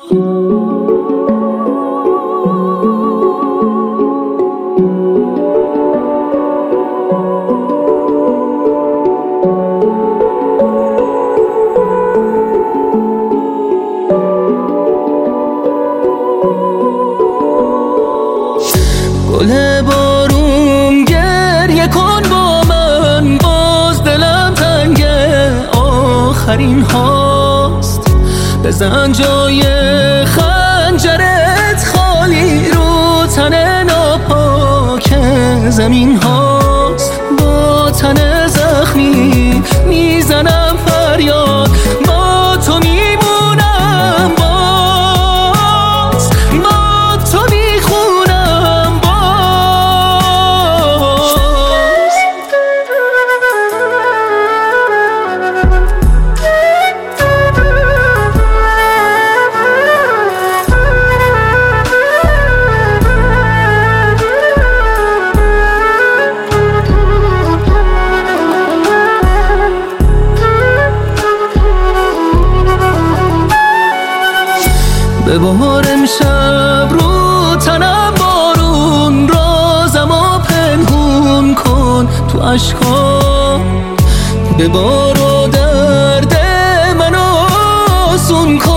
گل بارون گریه کن با من، باز دلم تنگه آخرین هاست. بزن جای خنجرت خالی رو تن ناپاک زمین هاست. با تن زخمی میزنم فریاد، با تو میمونم، باز با تو میخونم باز. ببار امشب رو تنم بارون، رازمو پنهون کن تو اشکام. ببار و درد منو آسون کن.